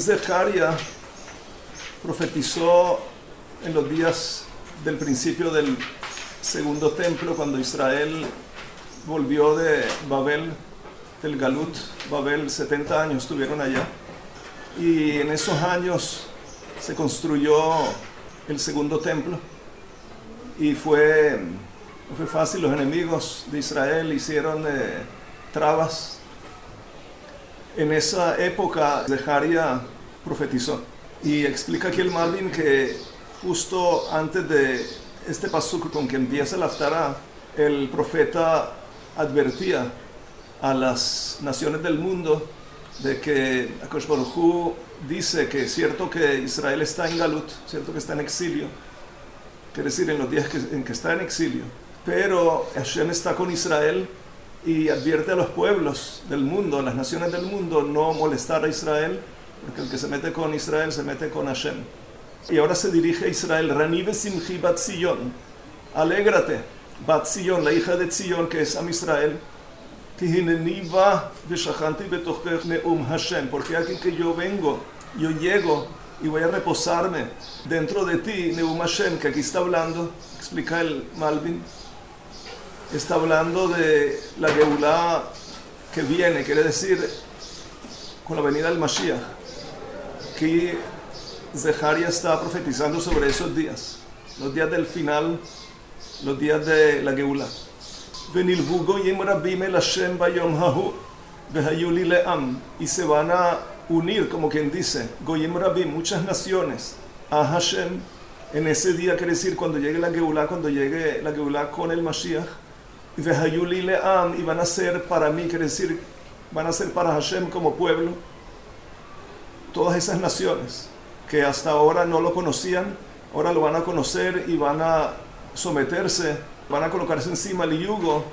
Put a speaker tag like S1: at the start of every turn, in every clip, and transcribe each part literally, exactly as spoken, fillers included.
S1: Zecaria profetizó en los días del principio del segundo templo, cuando Israel volvió de Babel, del Galut, Babel, setenta años estuvieron allá, y en esos años se construyó el segundo templo, y fue, no fue fácil. Los enemigos de Israel hicieron eh, trabas. En esa época Zecaria profetizó, y explica aquí el Malbim que justo antes de este pasuk con que empieza la Haftará, el profeta advertía a las naciones del mundo de que Akadosh Baruj Hu dice que es cierto que Israel está en Galut, cierto que está en exilio, quiere decir en los días que, en que está en exilio, pero Hashem está con Israel y advierte a los pueblos del mundo, a las naciones del mundo, no molestar a Israel, porque el que se mete con Israel se mete con Hashem. Y ahora se dirige a Israel: Rani besimchi bat Zion, alégrate, bat Zion, la hija de Zion, que es Am Israel, ki hineni va veshachanti betochech neum Hashem, porque aquí que yo vengo, yo llego y voy a reposarme dentro de ti, neum Hashem, que aquí está hablando, explica el Malbim, está hablando de la Geulá que viene, quiere decir con la venida del Mashiach, que Zecaria está profetizando sobre esos días, los días del final, los días de la Geulá. Venilvu goyim rabim el Hashem bayom hahu vehayu li le'am, y se van a unir, como quien dice, goyim rabim, muchas naciones, a Hashem en ese día, quiere decir cuando llegue la Geulá, cuando llegue la Geulá con el Mashiach, vehayu li le'am, y van a ser para mí, quiere decir van a ser para Hashem como pueblo, todas esas naciones que hasta ahora no lo conocían, ahora lo van a conocer y van a someterse, van a colocarse encima el yugo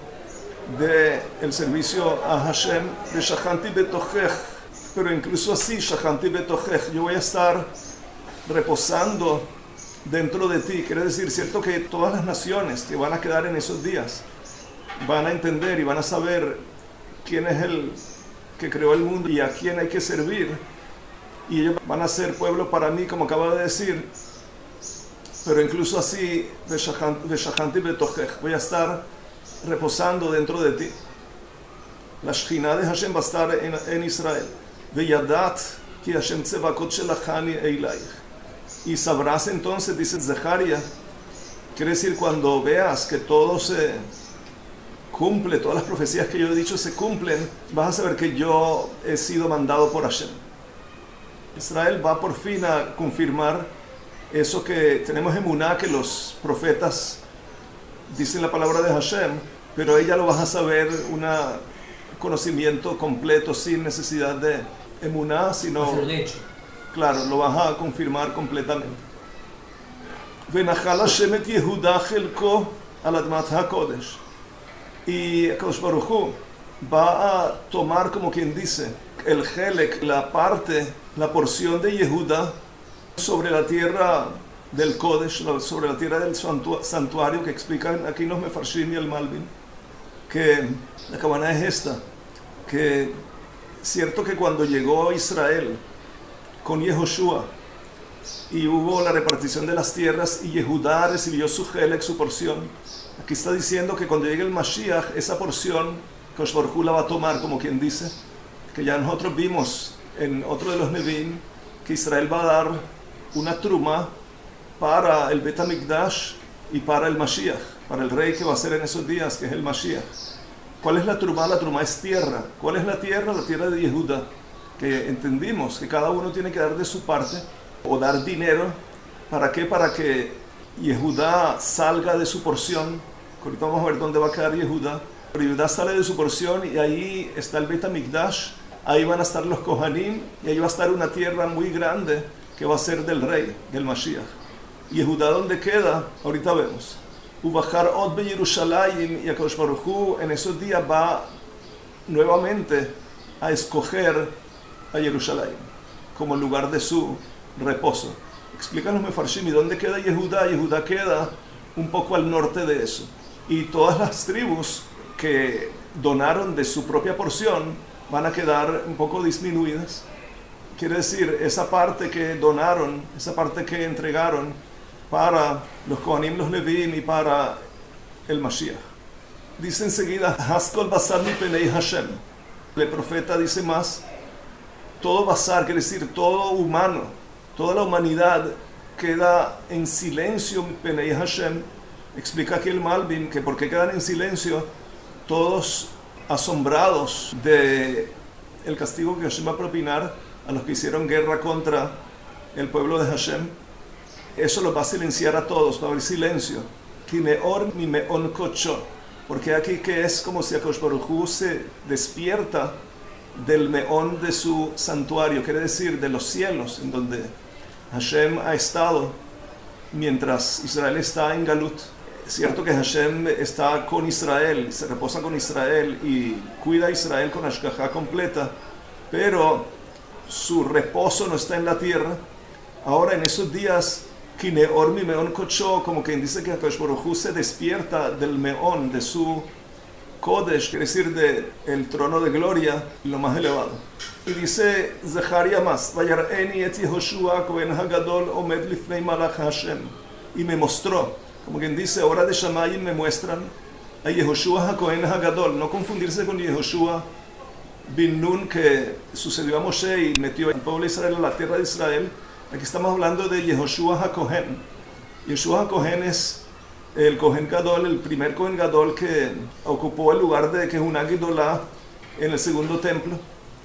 S1: del servicio a Hashem, de Shachanti betochech, pero incluso así, Shachanti betochech, yo voy a estar reposando dentro de ti. Quiere decir, cierto que todas las naciones que van a quedar en esos días van a entender y van a saber quién es el que creó el mundo y a quién hay que servir, y ellos van a ser pueblo para mí, como acaba de decir. Pero incluso así, Veshachanti betochech, voy a estar reposando dentro de ti. La Shechina de Hashem va a estar en, en Israel. Veyadat ki Hashem tzevakot shelachani eilaich. Y sabrás entonces, dice Zecaria, quiere decir cuando veas que todo se cumple, todas las profecías que yo he dicho se cumplen, vas a saber que yo he sido mandado por Hashem. Israel va por fin a confirmar eso que tenemos en Emuná, que los profetas dicen la palabra de Hashem, pero ella lo vas a saber, un conocimiento completo, sin necesidad de Emuná, sino, claro, lo vas a confirmar completamente. Venachal Hashem et Yehuda chelko al admat hakodesh, y Akadosh Baruj Hu va a tomar, como quien dice, el Helek, la parte, la porción de Yehuda sobre la tierra del Kodesh, sobre la tierra del santuario, que explican aquí los Mefarshim y el Malbim, que la cabana es esta, que cierto que cuando llegó Israel con Yehoshua y hubo la repartición de las tierras y Yehudá recibió su Helek, su porción, aquí está diciendo que cuando llegue el Mashiach, esa porción Akadosh Baruj Hu la va a tomar, como quien dice, que ya nosotros vimos en otro de los Nevi'im, que Israel va a dar una truma para el Bet HaMikdash y para el Mashiach, para el rey que va a ser en esos días, que es el Mashiach. ¿Cuál es la truma? La truma es tierra. ¿Cuál es la tierra? La tierra de Yehuda, que entendimos que cada uno tiene que dar de su parte, o dar dinero. ¿Para qué? Para que Yehuda salga de su porción. Ahorita vamos a ver dónde va a quedar Yehuda. Pero Yehuda sale de su porción y ahí está el Bet HaMikdash, ahí van a estar los Kohanim, y ahí va a estar una tierra muy grande que va a ser del rey, del Mashiach. Yehuda, ¿dónde queda? Ahorita vemos. Ubajar od be Yerushalayim, y Akadosh Baruj Hu en esos días va nuevamente a escoger a Jerusalén como el lugar de su reposo. Explican los Mefarshim, ¿y dónde queda Yehuda? Yehuda queda un poco al norte de eso. Y todas las tribus que donaron de su propia porción van a quedar un poco disminuidas quiere decir esa parte que donaron, esa parte que entregaron para los Kohanim, los Levíim y para el Mashiach. Dice enseguida, Haskol basar mi penei Hashem. El profeta dice más, todo basar, quiere decir todo humano, toda la humanidad queda en silencio penei Hashem. Explica aquí el Malbim que por qué quedan en silencio, todos asombrados de el castigo que Hashem va a propinar a los que hicieron guerra contra el pueblo de Hashem. Eso los va a silenciar a todos, va a haber silencio. Kimeor mi meon kocho, porque aquí que es como si Akadosh Baruj Hu se despierta del meón de su santuario, quiere decir de los cielos, en donde Hashem ha estado mientras Israel está en Galut. Es cierto que Hashem está con Israel, se reposa con Israel y cuida a Israel con Hashgacha completa, pero su reposo no está en la tierra. Ahora en esos días, Kineor mi meón kocho, como quien dice que Akadosh Baruj Hu se despierta del meón, de su Kodesh, quiere decir del trono de gloria, lo más elevado. Y dice Zaharia más, Vayar'eni et Yehoshua Kohen Hagadol omed lifnei malach Hashem. Y me mostró, como quien dice, ahora de Shamayim me muestran a Yehoshua Kohen Hagadol, no confundirse con Yehoshua bin Nun que sucedió a Moshe y metió al pueblo de Israel a la tierra de Israel. Aquí estamos hablando de Yehoshua HaKohen. Yehoshua HaKohen es el Kohen Gadol, el primer Kohen Gadol que ocupó el lugar de Kehunah Gedolá en el segundo templo,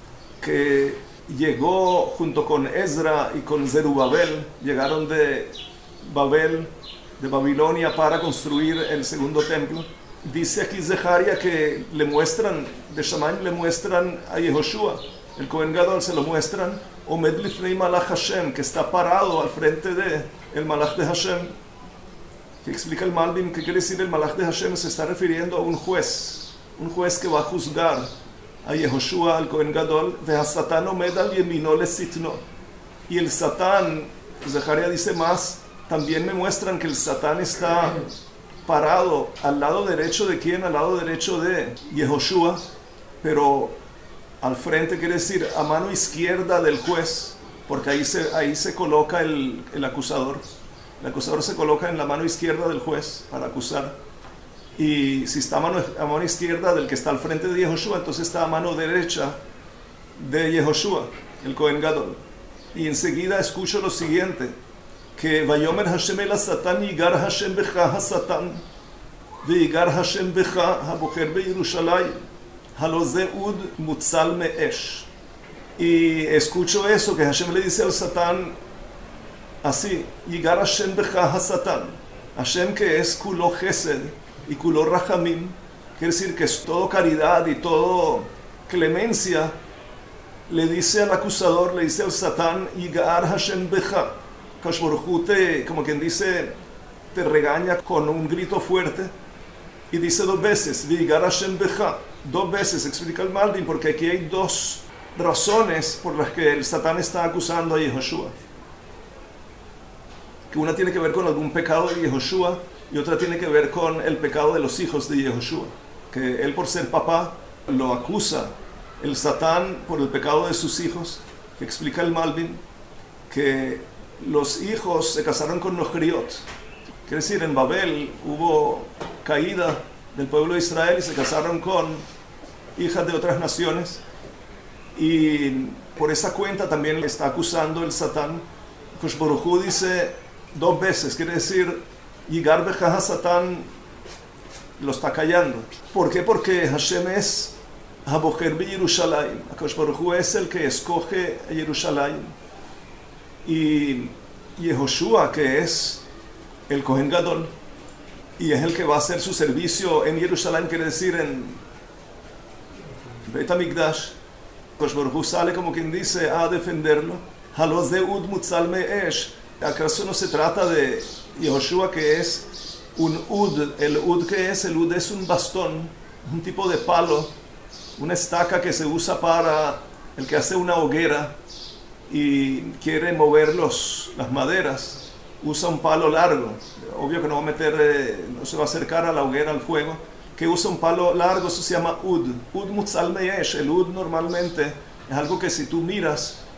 S1: que llegó junto con Ezra y con Zerubabel, llegaron de Babel, de Babilonia, para construir el segundo templo. Dice aquí Zeharia que le muestran, de Shamayim le muestran a Yehoshua, el Kohen Gadol se lo muestran, Omed lifnei malach Hashem, que está parado al frente de el malach de Hashem. Que explica el Malbim, ¿qué quiere decir el malach de Hashem? Se está refiriendo a un juez, un juez que va a juzgar a Yehoshua, al Kohen Gadol, ve'hasatan omed al yemino lesitno. Y el Satán, Zeharia dice más, también me muestran que el Satán está parado al lado derecho de quién, al lado derecho de Yehoshua, pero al frente quiere decir a mano izquierda del juez, porque ahí se, ahí se coloca el, el acusador. El acusador se coloca en la mano izquierda del juez para acusar. Y si está a mano, a mano izquierda del que está al frente de Yehoshua, entonces está a mano derecha de Yehoshua, el Kohen Gadol. Y enseguida escucho lo siguiente, que Vayomer Hashem el Satan yigar Hashem becha ha-Satan ויגר השם בך הבוחר בירושלים, הלא זה עוד מוצל מאש. Y escucho eso, que Hashem le dice al Satán así, yigar Hashem becha ha-Satan. Hashem, que es kulo chesed y kulo rachamim, quiere decir que es todo caridad y todo clemencia, le dice al acusador, le dice al Satán, yigar Hashem becha. Akadosh Baruj Hu te, como quien dice, te regaña con un grito fuerte y dice dos veces, yigar Hashem becha, dos veces, explica el Malbim, porque aquí hay dos razones por las que el Satán está acusando a Yehoshua. Que una tiene que ver con algún pecado de Yehoshua y otra tiene que ver con el pecado de los hijos de Yehoshua. Que él, por ser papá, lo acusa el Satán por el pecado de sus hijos, que explica el Malbim, que los hijos se casaron con Nochriot. Quiere decir, en Babel hubo caída del pueblo de Israel y se casaron con hijas de otras naciones. Y por esa cuenta también le está acusando el Satán. Akadosh Baruj Hu dice dos veces, quiere decir, yigar becha ha-Satán, lo está callando. ¿Por qué? Porque Hashem es habocher bi Yerushalayim. Akadosh Baruj Hu es el que escoge a Yerushalayim. Y Yehoshua, que es el Kohen Gadol, y es el que va a hacer su servicio en Jerusalén, quiere decir en Beit HaMikdash. Akadosh Baruj Hu sale, como quien dice, a defenderlo. Halo ze ud mutzal me'esh. ¿Acaso no se trata de Yehoshua, que es un ud? El ud, que es? El ud es un bastón, un tipo de palo, una estaca que se usa para el que hace una hoguera y quiere mover los, las maderas. Usa un palo largo, obvio que no va a meter, eh, no se va a acercar a la hoguera, al fuego, que usa un palo largo, eso se llama ud. Ud mutzal me'esh. El ud normalmente es algo que si tú miras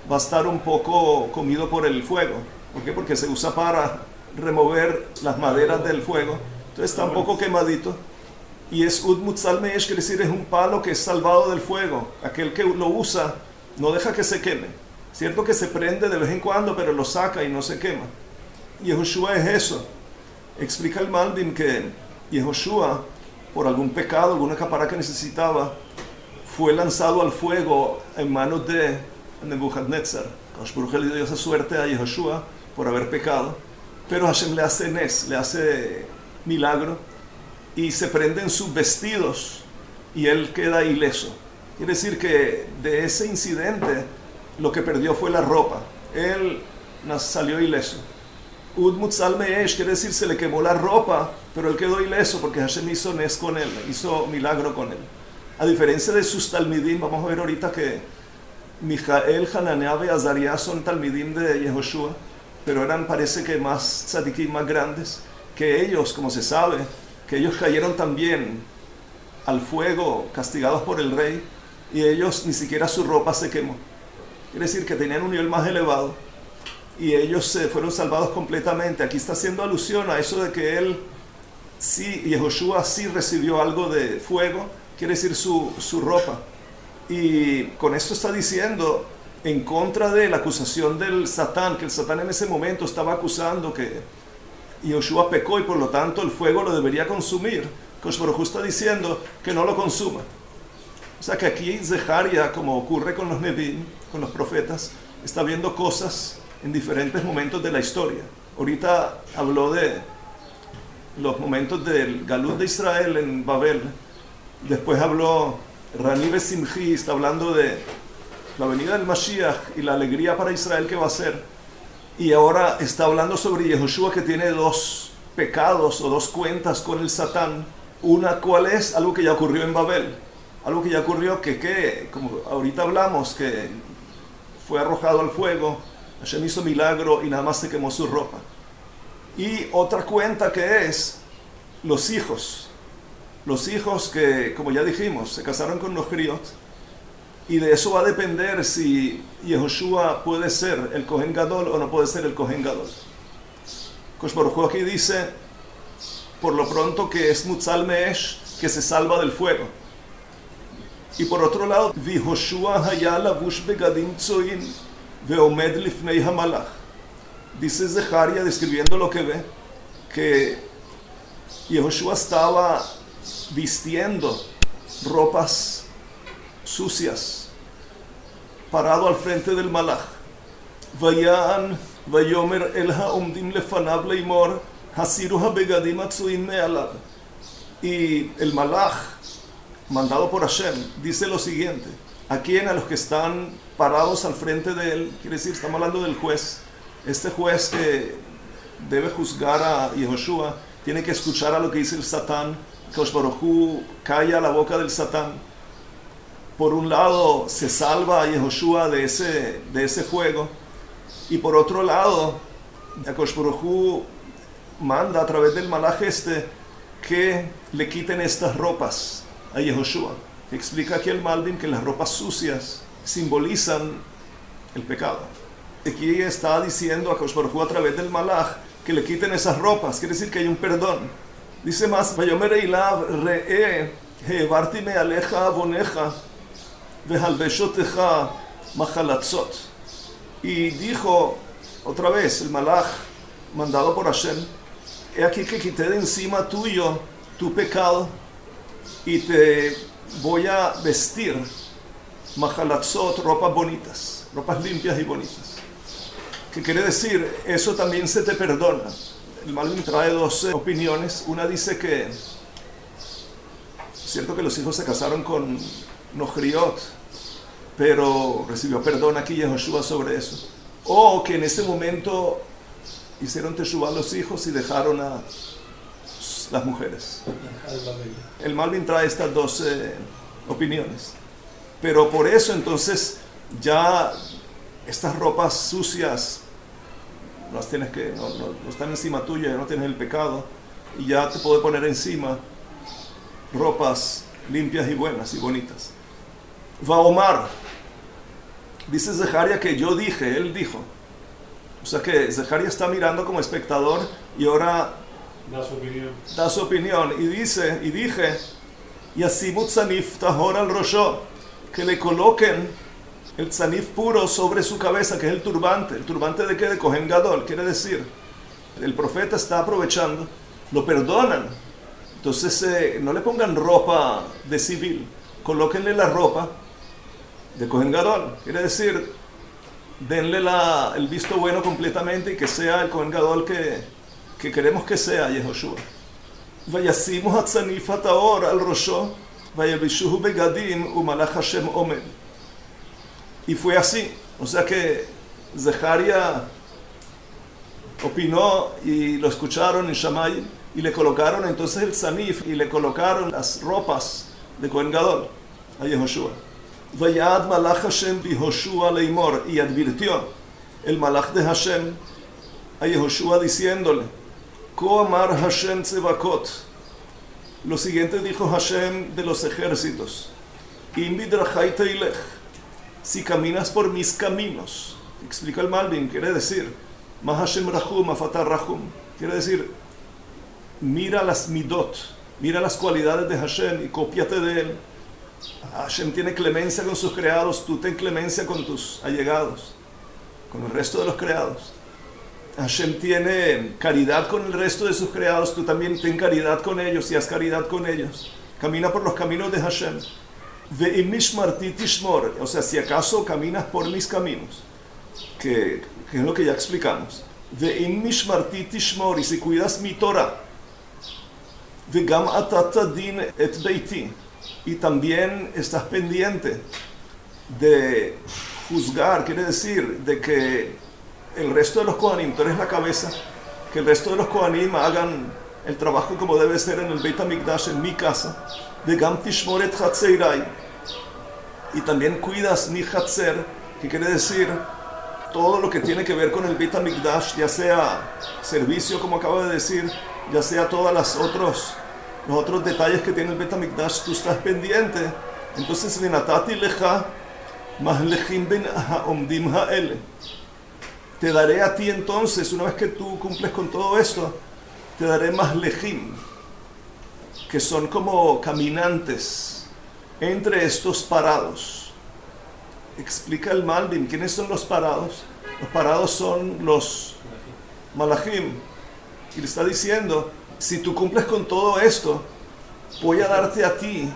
S1: va a estar un poco comido por el fuego. ¿Por qué? Porque se usa para remover las maderas del fuego. Entonces está un poco quemadito. Y es ud mutzal me'esh, quiere decir es un palo que es salvado del fuego. Aquel que lo usa no deja que se queme. Cierto que se prende de vez en cuando, pero lo saca y no se quema. Yehoshua es eso. Explica el Malbim que Yehoshua, por algún pecado, alguna capara que necesitaba, fue lanzado al fuego en manos de Nebuchadnezzar. Kadosh le dio esa suerte a Yehoshua por haber pecado, pero Hashem le hace nes, le hace milagro, y se prenden sus vestidos y él queda ileso. Quiere decir que de ese incidente lo que perdió fue la ropa. Él salió ileso. Ud mutzal me'esh, quiere decir se le quemó la ropa, pero él quedó ileso porque Hashem hizo nes con él, hizo milagro con él. A diferencia de sus talmidim, vamos a ver ahorita que Mijael, Hananea y Azarías son talmidim de Yehoshua, pero eran, parece que más tzadikim, más grandes que ellos, como se sabe, que ellos cayeron también al fuego, castigados por el rey, y ellos ni siquiera su ropa se quemó. Quiere decir que tenían un nivel más elevado, y ellos se fueron salvados completamente. Aquí está haciendo alusión a eso de que él, sí, Yehoshua sí recibió algo de fuego, quiere decir su, su ropa. Y con esto está diciendo en contra de la acusación del Satán, que el Satán en ese momento estaba acusando que Yehoshua pecó y por lo tanto el fuego lo debería consumir. Kosh Baruj Hu está diciendo que no lo consuma. O sea que aquí Zeharia, como ocurre con los Nevi'im, con los profetas, está viendo cosas en diferentes momentos de la historia. Ahorita habló de los momentos del Galut de Israel en Babel. Después habló Rani Besimchi, está hablando de la venida del Mashiach y la alegría para Israel que va a ser. Y ahora está hablando sobre Yehoshua, que tiene dos pecados o dos cuentas con el Satán. Una, ¿cuál es? Algo que ya ocurrió en Babel. Algo que ya ocurrió que, que como ahorita hablamos, que fue arrojado al fuego, Hashem hizo milagro y nada más se quemó su ropa. Y otra cuenta que es los hijos. Los hijos que, como ya dijimos, se casaron con los Griot, y de eso va a depender si Yehoshua puede ser el Kohen Gadol o no puede ser el Kohen Gadol. Kosh Baruj Hu aquí dice, por lo pronto, que es Mutzal Me'esh, que se salva del fuego. Y por otro lado, Yehoshua haya lavush begadim tzoim veomed lifnei hamalach. Dice Zeharia, describiendo lo que ve, que Yehoshua estaba vistiendo ropas sucias, parado al frente del malach. Vayan vayomer el haomdim lefanav leimor hasiru habegadim atzuim me'alav. Y el malach, mandado por Hashem, dice lo siguiente: a quien, a los que están parados al frente de él, quiere decir, estamos hablando del juez, este juez que debe juzgar a Yehoshua, tiene que escuchar a lo que dice el Satán. Kosh Baruj Hu calla la boca del Satán. Por un lado se salva a Yehoshua de ese, de ese fuego, y por otro lado Kosh Baruj Hu manda a través del malaj este que le quiten estas ropas a Yehoshua. Explica aquí el Malbim que las ropas sucias simbolizan el pecado. Aquí está diciendo a Kosh Baruj Hu a través del malaj que le quiten esas ropas, quiere decir que hay un perdón. Dice más, Vayomer Eilav re'e he'evarti me'aleja avoneja vehalbeshoteja mahalatzot. Y dijo otra vez el malaj mandado por Hashem: he aquí que quité de encima tuyo tu pecado y te voy a vestir mahalatzot, ropas bonitas, ropas limpias y bonitas. ¿Qué quiere decir? Eso también se te perdona. El Malbim trae dos eh, opiniones. Una dice que es cierto que los hijos se casaron con Nohriot, pero recibió perdón aquí Yehoshua sobre eso. O que en ese momento hicieron teshuvah los hijos y dejaron a las mujeres. El Malbim trae estas dos eh, opiniones. Pero por eso entonces ya estas ropas sucias no las tienes que, no, no, no están encima tuya, ya no tienes el pecado, y ya te puedes poner encima ropas limpias y buenas y bonitas. Va Omar, Dice Zeharia que yo dije, él dijo. O sea que Zeharia está mirando como espectador y ahora
S2: da su opinión.
S1: Da su opinión y dice, y dije, Yasimut Tzanif Tahor al Rosho, que le coloquen el tzanif puro sobre su cabeza, que es el turbante. ¿El turbante de qué? De Kohen Gadol. Quiere decir, el profeta está aprovechando, lo perdonan. Entonces eh, no le pongan ropa de civil, colóquenle la ropa de Kohen Gadol. Quiere decir, denle la, el visto bueno completamente y que sea el Kohen Gadol que, que queremos que sea Yehoshua. Vayasimu hatzanif hataor al rosho, vayabishuhu begadim umalach Hashem omed. Y fue así. O sea que Zeharia opinó y lo escucharon en Shammai y le colocaron entonces el tzanif y le colocaron las ropas de Kohen Gadol a Yehoshua. Vayad malach Hashem bihoshua leimor, y advirtió el malach de Hashem a Yehoshua diciéndole, Ko amar Hashem tzevakot. Lo siguiente dijo Hashem de los ejércitos, Im bidrachai teilech, si caminas por mis caminos. Explica el Malbim, quiere decir, Ma Hashem rahum afatar rahum, quiere decir, mira las midot, mira las cualidades de Hashem y cópiate de él. Hashem tiene clemencia con sus creados, tú ten clemencia con tus allegados, con el resto de los creados. Hashem tiene caridad con el resto de sus creados, tú también ten caridad con ellos y haz caridad con ellos. Camina por los caminos de Hashem. Ve'im nishmarti tishmor, o sea, si acaso caminas por mis caminos, que, que es lo que ya explicamos. Ve'im nishmarti tishmor, y si cuidas mi Torah. Ve'gam ata tadin et beiti, y también estás pendiente de juzgar, quiere decir, de que el resto de los Kohanim, tú eres la cabeza, que el resto de los Kohanim hagan el trabajo como debe ser en el Beit HaMikdash, en mi casa. Vegam tishmor et chatzeirai, y también cuidas mi chatzer, que quiere decir todo lo que tiene que ver con el Beit HaMikdash, ya sea servicio, como acabo de decir, ya sea todos los otros, los otros detalles que tiene el Beit HaMikdash, tú estás pendiente. Entonces, venatati lecha mahlechim ben haomdim haele, te daré a ti entonces, una vez que tú cumples con todo esto, te daré mahlechim, que son como caminantes entre estos parados. Explica el Malbim, ¿quiénes son los parados? Los parados son los malachim. Y le está diciendo, si tú cumples con todo esto, voy a darte a ti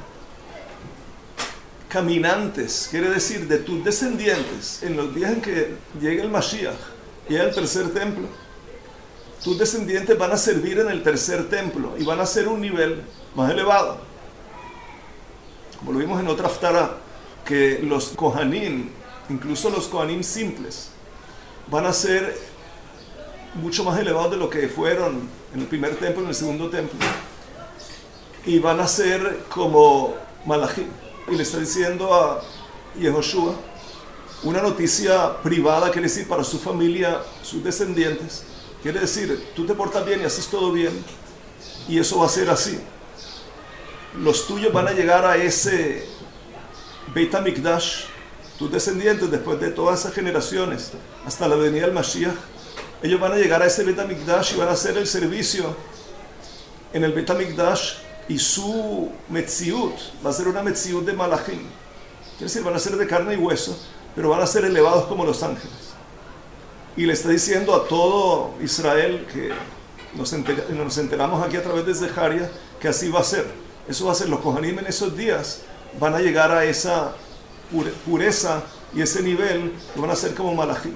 S1: caminantes, quiere decir de tus descendientes, en los días en que llegue el Mashiach y el tercer templo. Tus descendientes van a servir en el tercer templo y van a ser un nivel más elevado. Como lo vimos en otra Haftarah, que los Kohanim, incluso los Kohanim simples, van a ser mucho más elevados de lo que fueron en el primer templo, en el segundo templo. Y van a ser como Malachim. Y le está diciendo a Yehoshua una noticia privada, quiere decir para su familia, sus descendientes. Quiere decir, tú te portas bien y haces todo bien, y eso va a ser así. Los tuyos van a llegar a ese Beit HaMikdash, tus descendientes, después de todas esas generaciones, hasta la venida del Mashiach, ellos van a llegar a ese Beit HaMikdash y van a hacer el servicio en el Beit HaMikdash, y su metziut va a ser una metziut de malachim. Quiere decir, van a ser de carne y hueso, pero van a ser elevados como los ángeles. Y le está diciendo a todo Israel, que nos, enter, nos enteramos aquí a través de Zeharia, que así va a ser. Eso va a ser, los Kohanim en esos días van a llegar a esa pure, pureza y ese nivel, que van a ser como malachim.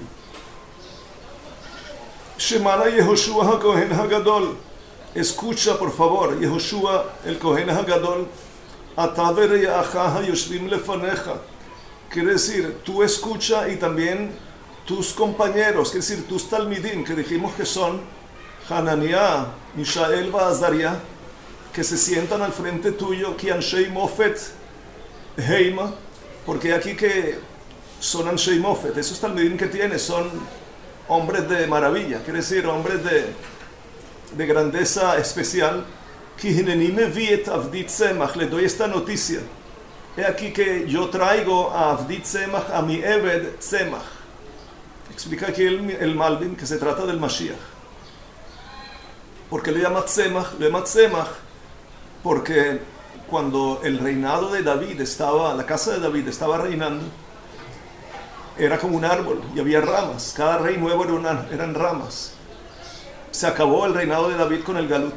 S1: Shemana Yehoshua HaKohen HaGadol, escucha por favor, Yehoshua el Kohen HaGadol, Ata vereyacha hayoshvim lefaneja, quiere decir, tú escucha y también tus compañeros, quiere decir, tus talmidim, que dijimos que son Hananiah, Mishael y Azariah, que se sientan al frente tuyo, ki anshei mofet heima, porque aquí que son anshei mofet, esos talmidim que tienes son hombres de maravilla, quiere decir, hombres de, de grandeza especial. Ki hineni mevi et avdi tzemach, le doy esta noticia he aquí que yo traigo a Avdi Tzemach, a mi Eved Tzemach. Explica aquí el, el Malbim que se trata del Mashiach. ¿Por qué le llama Tzemach? Le llama Tzemach porque cuando el reinado de David estaba, la casa de David estaba reinando, era como un árbol y había ramas. Cada rey nuevo era una, eran ramas. Se acabó el reinado de David con el Galut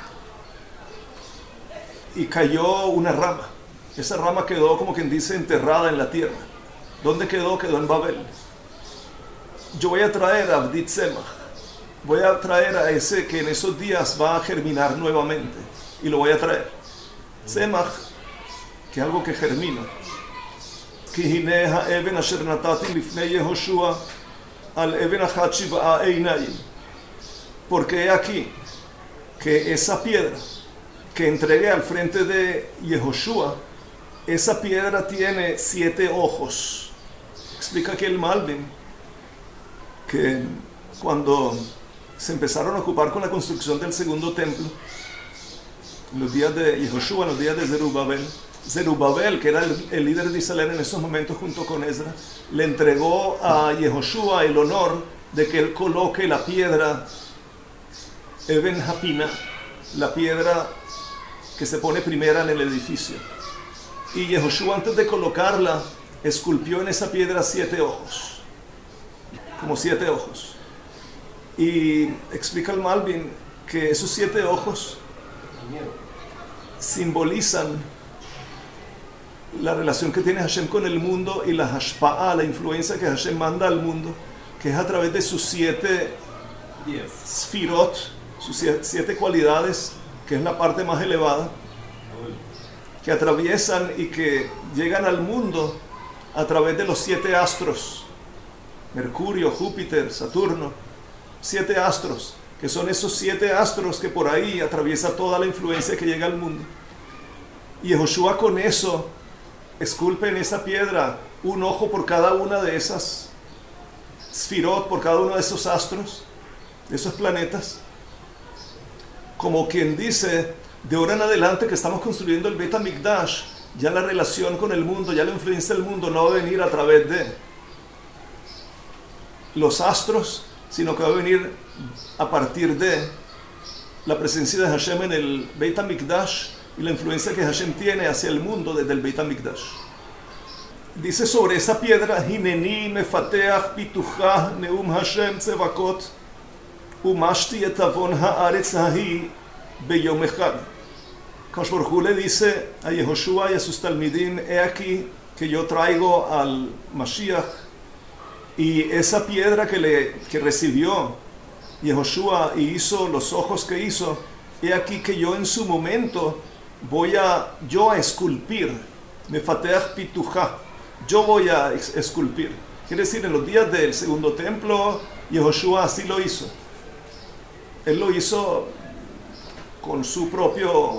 S1: y cayó una rama. Esa rama quedó, como quien dice, enterrada en la tierra. ¿Dónde quedó? Quedó en Babel. Yo voy a traer a Avdi Tzemach. Voy a traer a ese que en esos días va a germinar nuevamente. Y lo voy a traer. Tzemach, que es algo que germina. כי הנה האבן אשר נתתי לפני יהושע על אבן אחת שבעה עיניים. Porque he aquí que esa piedra que entregué al frente de Yehoshua, esa piedra tiene siete ojos. Explica aquí el Malbim que cuando se empezaron a ocupar con la construcción del segundo templo, en los días de Yehoshua, en los días de Zerubabel, Zerubabel, que era el, el líder de Israel en esos momentos junto con Ezra, le entregó a Yehoshua el honor de que él coloque la piedra Eben Hapina, la piedra que se pone primera en el edificio. Y Yehoshua, antes de colocarla, esculpió en esa piedra siete ojos, como siete ojos. Y explica el Malbim que esos siete ojos simbolizan la relación que tiene Hashem con el mundo y la hashpa'a, la influencia que Hashem manda al mundo, que es a través de sus siete sfirot, sus siete cualidades, que es la parte más elevada, que atraviesan y que llegan al mundo a través de los siete astros, Mercurio, Júpiter, Saturno, siete astros, que son esos siete astros que por ahí atraviesa toda la influencia que llega al mundo. Y Yehoshua con eso esculpe en esa piedra un ojo por cada una de esas sfirot, por cada uno de esos astros, de esos planetas, como quien dice, de ahora en adelante que estamos construyendo el Beit HaMikdash, ya la relación con el mundo, ya la influencia del mundo no va a venir a través de los astros, sino que va a venir a partir de la presencia de Hashem en el Beit HaMikdash y la influencia que Hashem tiene hacia el mundo desde el Beit HaMikdash. Dice sobre esa piedra, Hineni mefateach pituchah neum Hashem tzevakot umashti et avon haaretz hahi beyom echad. Kadosh Baruj Hu le dice a Yehoshua y a sus talmidim, he aquí que yo traigo al Mashiach, y esa piedra que, le, que recibió Yehoshua y hizo los ojos que hizo, he aquí que yo en su momento voy a yo a esculpir, mefateach pituchah, yo voy a esculpir. Quiere decir, en los días del segundo templo, Yehoshua así lo hizo. Él lo hizo con su propio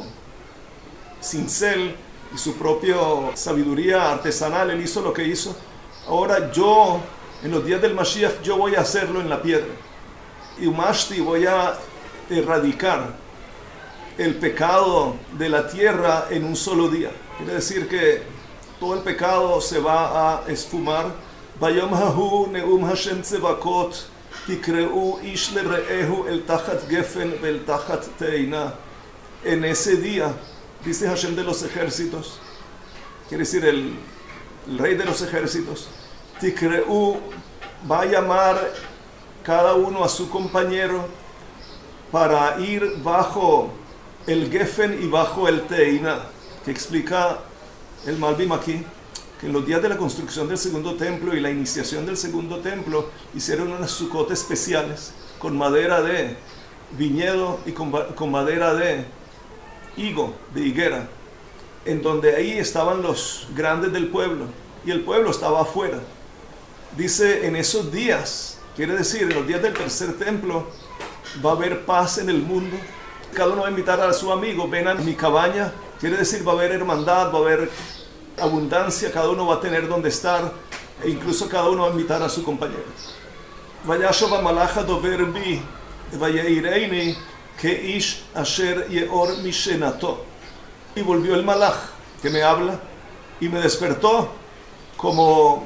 S1: cincel y su propia sabiduría artesanal. Él hizo lo que hizo. Ahora yo, en los días del Mashiach, yo voy a hacerlo en la piedra. Y Umashti, voy a erradicar el pecado de la tierra en un solo día. Quiere decir que todo el pecado se va a esfumar. Bayom hahu neum Hashem tzevakot tikreu ish lereehu el tachat gefen vel tachat teina. En ese día, dice Hashem de los ejércitos, quiere decir el, el rey de los ejércitos, tikreu va a llamar cada uno a su compañero para ir bajo el Gefen y bajo el Teina, que explica el Malbim aquí, que en los días de la construcción del segundo templo y la iniciación del segundo templo, hicieron unas sucot especiales con madera de viñedo y con, con madera de higo, de higuera, en donde ahí estaban los grandes del pueblo, y el pueblo estaba afuera. Dice, en esos días, quiere decir, en los días del tercer templo, va a haber paz en el mundo. Cada uno va a invitar a su amigo, ven a mi cabaña, quiere decir va a haber hermandad, va a haber abundancia, cada uno va a tener donde estar, e incluso cada uno va a invitar a su compañero. Vayashov hamalach hadover bi vayeireini keish asher yeor mishenato. Y volvió el malach que me habla, y me despertó como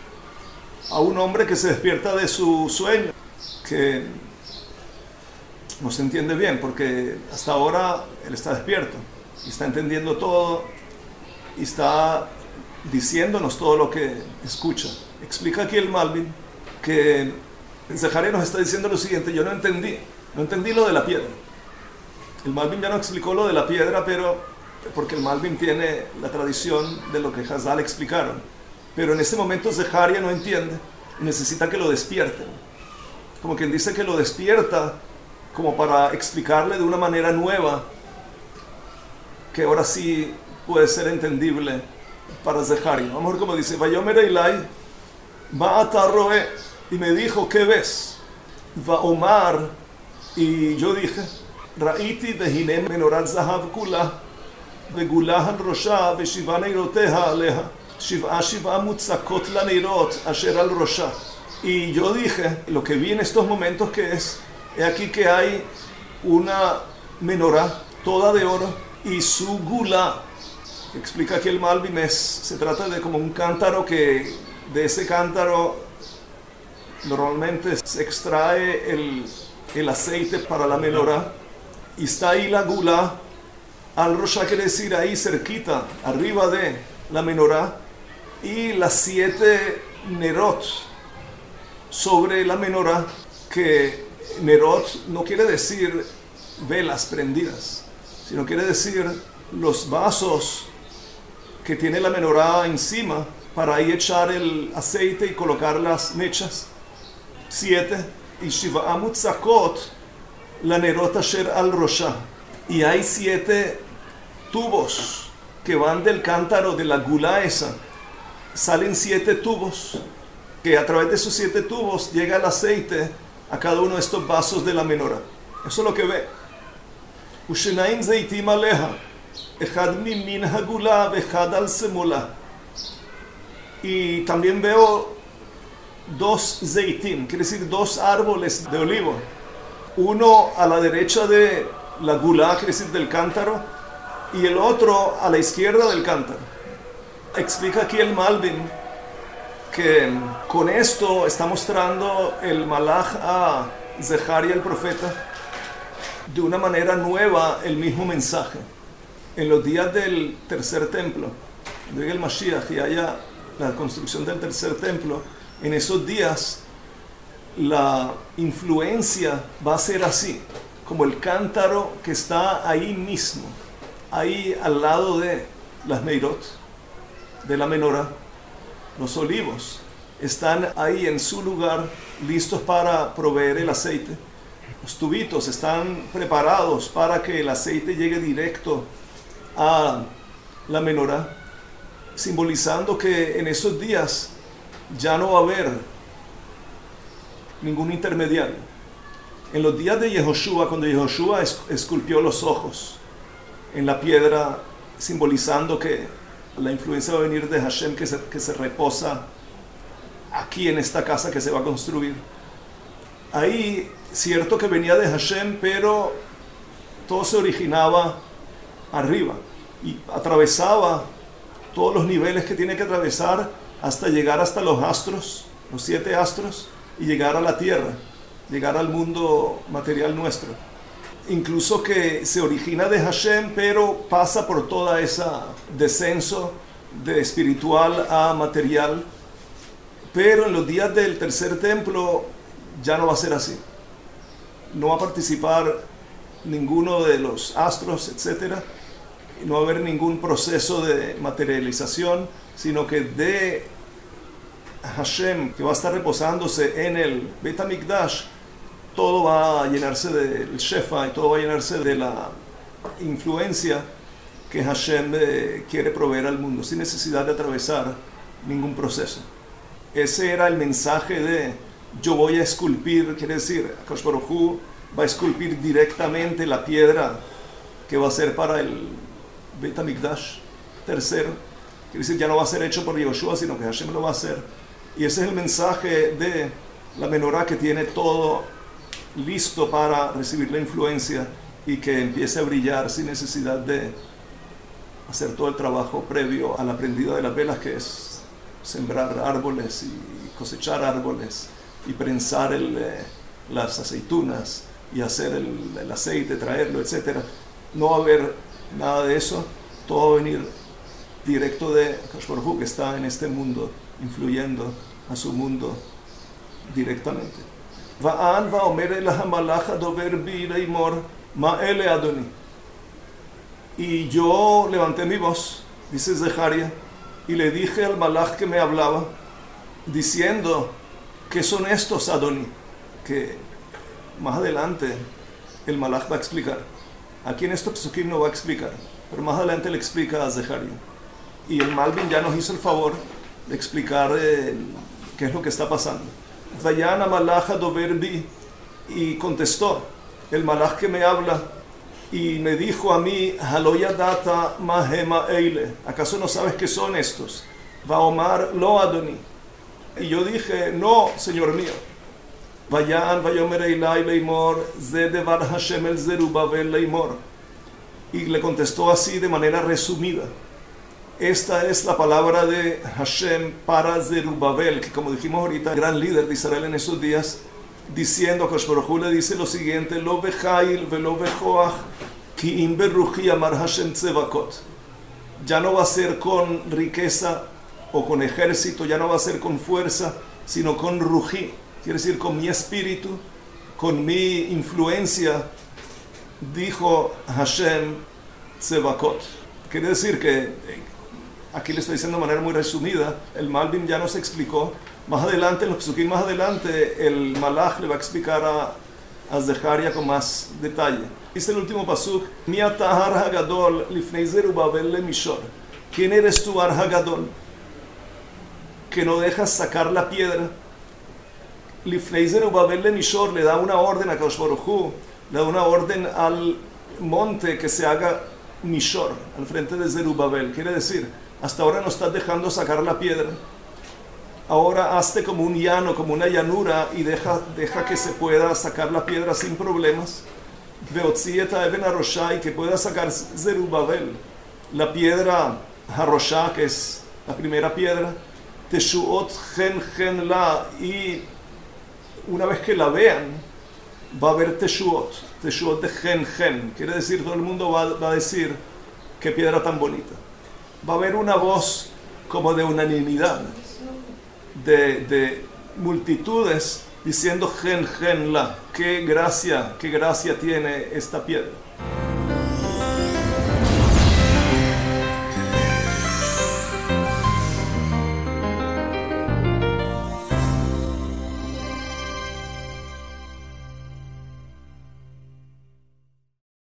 S1: a un hombre que se despierta de su sueño, que no se entiende bien, porque hasta ahora él está despierto, y está entendiendo todo, y está diciéndonos todo lo que escucha. Explica aquí el Malbim que Zeharia nos está diciendo lo siguiente: yo no entendí, no entendí lo de la piedra. El Malbim ya no explicó lo de la piedra, pero porque el Malbim tiene la tradición de lo que Hazal explicaron. Pero en ese momento Zeharia no entiende y necesita que lo despierten. Como quien dice que lo despierta como para explicarle de una manera nueva, que ahora sí puede ser entendible para Zeharia. Vamos a ver cómo dice: Vayomer Eilai, Ma'ata roe, y me dijo, ¿qué ves? Va Omar, y yo dije, Ra'iti vehinem menorat zahav kula, vegulah al rosha, veshiva neiroteha aleha, shiv'a shiv'a mutzakot la neirot asher al rosha. Y yo dije, lo que vi en estos momentos que es, he aquí que hay una menorá toda de oro, y su gula, que explica aquí el Malbim, es, se trata de como un cántaro que de ese cántaro normalmente se extrae el, el aceite para la menorá, y está ahí la gula, al rosha quiere decir ahí cerquita, arriba de la menorá, y las siete nerot sobre la menorá, que nerot no quiere decir velas prendidas, sino quiere decir los vasos que tiene la menorá encima para ahí echar el aceite y colocar las mechas. Siete. Y shiva mutzakot la nerot asher al rosha. Y hay siete tubos que van del cántaro de la gula esa. Salen siete tubos, que a través de esos siete tubos llega el aceite a cada uno de estos vasos de la menorá. Eso es lo que ve. Ushenaim zeitim aleha, echad mimin hagula vechad al semola. Y también veo dos zeitim, quiere decir dos árboles de olivo. Uno a la derecha de la gula, quiere decir del cántaro, y el otro a la izquierda del cántaro. Explica aquí el Malbim que con esto está mostrando el malach a Zeharia el profeta de una manera nueva el mismo mensaje. En los días del tercer templo, cuando llegue el Mashiach y haya la construcción del tercer templo, en esos días la influencia va a ser así, como el cántaro que está ahí mismo, ahí al lado de las meirot, de la menorá. Los olivos están ahí en su lugar, listos para proveer el aceite. Los tubitos están preparados para que el aceite llegue directo a la menorá, simbolizando que en esos días ya no va a haber ningún intermediario. En los días de Yehoshua, cuando Yehoshua esculpió los ojos en la piedra, simbolizando que la influencia va a venir de Hashem, que se, que se reposa aquí en esta casa que se va a construir. Ahí, cierto que venía de Hashem, pero todo se originaba arriba y atravesaba todos los niveles que tiene que atravesar hasta llegar hasta los astros, los siete astros, y llegar a la tierra, llegar al mundo material nuestro. Incluso que se origina de Hashem, pero pasa por toda esa descenso de espiritual a material. Pero en los días del tercer templo ya no va a ser así. No va a participar ninguno de los astros, etcétera. No va a haber ningún proceso de materialización, sino que de Hashem, que va a estar reposándose en el Beit HaMikdash, todo va a llenarse del Shefa y todo va a llenarse de la influencia que Hashem eh, quiere proveer al mundo, sin necesidad de atravesar ningún proceso. Ese era el mensaje de yo voy a esculpir, quiere decir, Akadosh Baruj Hu va a esculpir directamente la piedra que va a ser para el Beit HaMikdash tercero. Quiere decir, ya no va a ser hecho por Yehoshua, sino que Hashem lo va a hacer. Y ese es el mensaje de la menorá, que tiene todo listo para recibir la influencia y que empiece a brillar sin necesidad de hacer todo el trabajo previo al aprendido de las velas, que es sembrar árboles y cosechar árboles y prensar el, eh, las aceitunas y hacer el, el aceite, traerlo, etcétera. No va a haber nada de eso, todo va a venir directo de Akadosh Baruj Hu, que está en este mundo, influyendo a su mundo directamente. Va'an va'omer el hamalach hadover bi leimor ma ele adoni. Y yo levanté mi voz, dice Zeharia, y le dije al malach que me hablaba, diciendo, ¿qué son estos, Adoni? Que más adelante el malach va a explicar. Aquí en estos pesukim no va a explicar, pero más adelante le explica a Zeharia. Y el Malvin ya nos hizo el favor de explicar eh, qué es lo que está pasando. Vayan a malach hadover bi, y contestó el malach que me habla, y me dijo a mí, Haloyadata mahema eile, ¿acaso no sabes qué son estos? Vaomar lo Adoni. Y yo dije, no, Señor mío. Vayan vayomer eilai leimor, ze devar Hashem el Zerubabel leimor. Y le contestó así de manera resumida. Esta es la palabra de Hashem para Zerubabel, que como dijimos ahorita, gran líder de Israel en esos días, diciendo a Akadosh Baruj Hu, le dice lo siguiente, lo bejail velo bejoach ki im beruchi amar Hashem tzevakot. Ya no va a ser con riqueza o con ejército, ya no va a ser con fuerza, sino con ruji, quiere decir con mi espíritu, con mi influencia, dijo Hashem tzevakot. Quiere decir que, aquí le estoy diciendo de manera muy resumida, el Malvin ya nos explicó. Más adelante, en los pesukim más adelante, el malach le va a explicar a, a Zeharia con más detalle. Dice el último pasuk, Mi atahar hagadol lifnei Zerubabel le mishor. ¿Quién eres tú, Ar Hagadol, que no dejas sacar la piedra? Lifnei Zerubabel le mishor, le da una orden a Akadosh Baruj Hu, le da una orden al monte que se haga mishor, al frente de Zerubabel. Quiere decir, hasta ahora no estás dejando sacar la piedra. Ahora hazte como un llano, como una llanura, y deja, deja que se pueda sacar la piedra sin problemas. Veotzi et haeben haroshá, y que pueda sacar Zerubabel la piedra haroshá, que es la primera piedra. Teshuot gen gen la, y una vez que la vean, va a haber teshuot, teshuot de gen gen. Quiere decir, todo el mundo va, va a decir, qué piedra tan bonita. Va a haber una voz como de unanimidad. De, de multitudes diciendo gen gen la, qué gracia, qué gracia tiene esta piedra.